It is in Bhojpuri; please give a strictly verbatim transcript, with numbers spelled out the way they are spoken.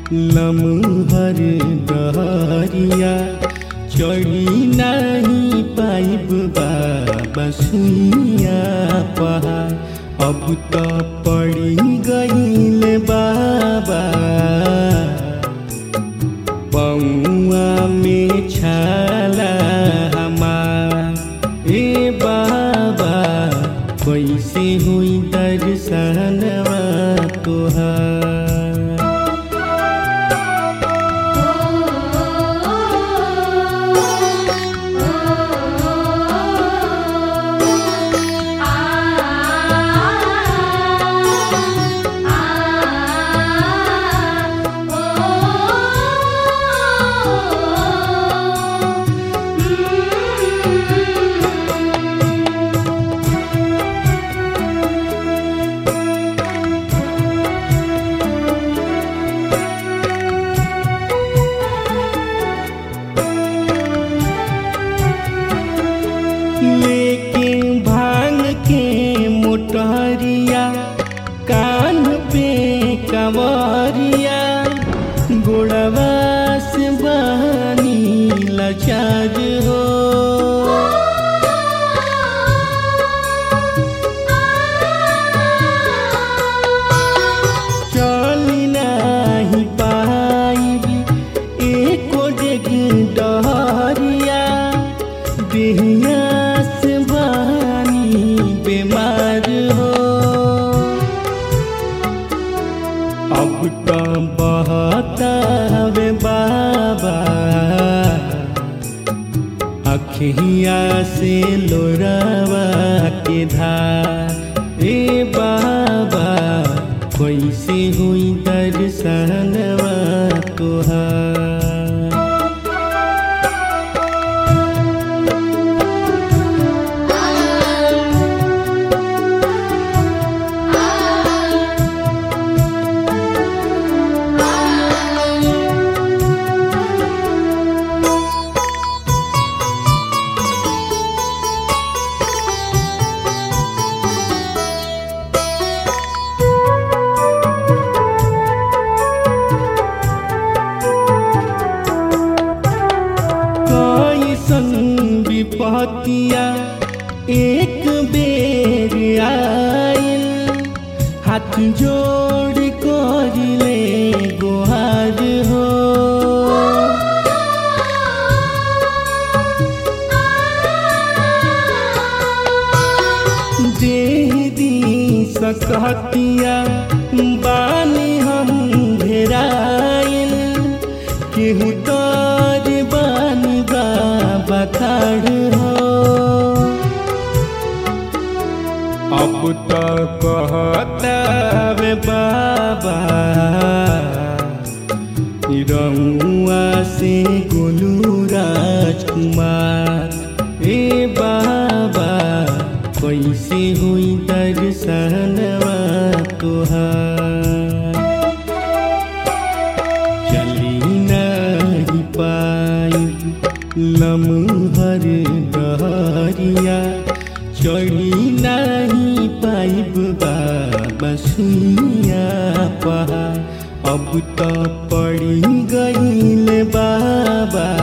लम्हर डहरिया चढ़ी नहीं पाइब बाबा सुइया पहाड़। अब तो पड़ी गईल बाबा पौआ में छाला हमार। ए बाबा कैसे हुई दर्शनवा तोहार। लेके भांग के मोटरिया कान पे कंवरिया गोड़वा से बानी लाचार हो। चल नहीं पाइबी एको डेग डहरिया देहिया बीमार हो। अब तो बहता वे बाबा अखिया से लोरावा के धार। ए बाबा कैसे हुई दर्शनवा तोहार। विपतिया एक बेर आइल हाथ जोड़ करिले गोहार हो। देह दी सकतिया बानी हम घेराइल केहू तोर बानी बाबा खाड़ हो। अब तो कहता वे बाबा रउआ से गोलू राजकुमार। ए बाबा कैसे हुई दर्शनवा तोहार। चली नहीं पाई लम्हर डहरिया चढ़ी नहीं पाइब बाबा सुइया पहाड़। अब तो पड़ी गईल बाबा